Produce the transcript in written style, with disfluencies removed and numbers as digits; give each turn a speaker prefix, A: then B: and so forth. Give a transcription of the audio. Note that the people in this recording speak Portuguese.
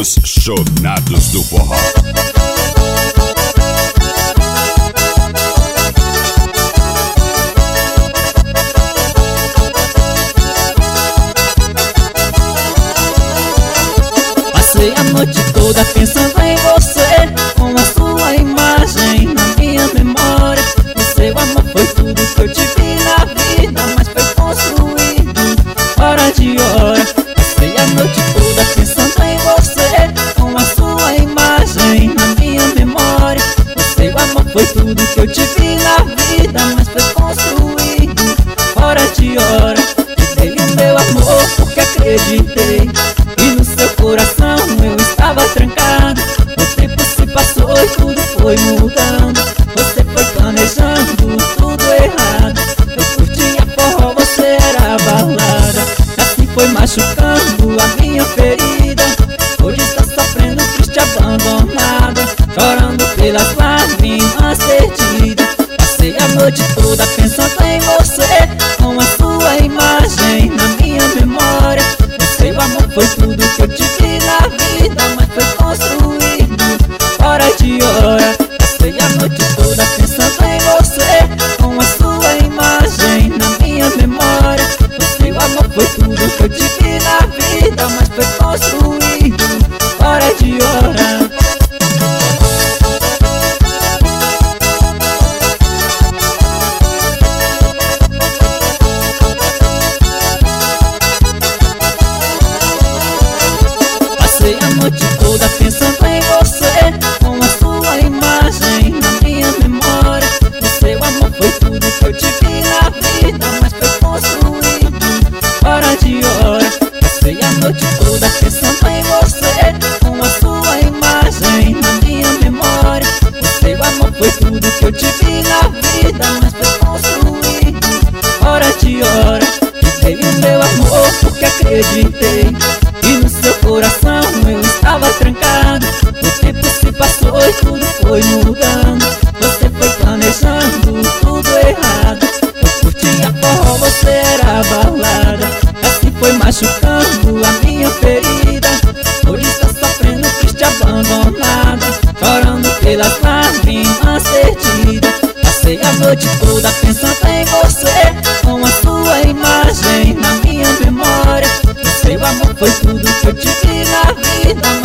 A: Os Chonados do Forró.
B: Passei a noite toda pensando em você, com a sua imagem na minha memória. O seu amor foi tudo que eu tive na vida, mas foi construído fora de hora. Passei a noite toda pensando em você, com a sua imagem na minha memória. O seu amor foi tudo que eu tive na vida, mas foi construído fora de hora. E dei o meu amor porque acreditei, e no seu coração eu estava trancado. O tempo se passou e tudo foi mudando. Você foi planejando tudo errado. Eu curtia forró, você era balada. Assim foi machucando a minha ferida. Hoje está sofrendo triste, abandonada, chorando pelas lágrimas perdidas. Passei a noite toda pensando em você, com a sua imagem na minha memória. O seu amor foi tudo que eu tive na vida, mas foi construído fora de hora. Passei a noite toda pensando em você, com a sua imagem na minha memória. O seu amor foi tudo que eu tive na vida, mas foi construído fora de hora. Passei a noite toda pensando em você, com a sua imagem na minha memória. O seu amor foi tudo que eu tive na vida, mas foi construído fora de hora. Passei a noite toda pensando em você, com a sua imagem na minha memória. O seu amor foi tudo que eu tive na vida, mas foi construído fora de hora. E dei o meu amor porque acreditei, e no seu coração eu estava trancado. O tempo se passou e tudo foi mudando. Você foi planejando tudo errado. Eu curtia forró, você era balada. Assim foi machucando a minha ferida. Hoje está sofrendo triste, abandonada, chorando pelas lágrimas perdidas. Passei a noite toda pensando em você, com a sua imagem na minha memória. O seu amor foi tudo que eu tive na vida,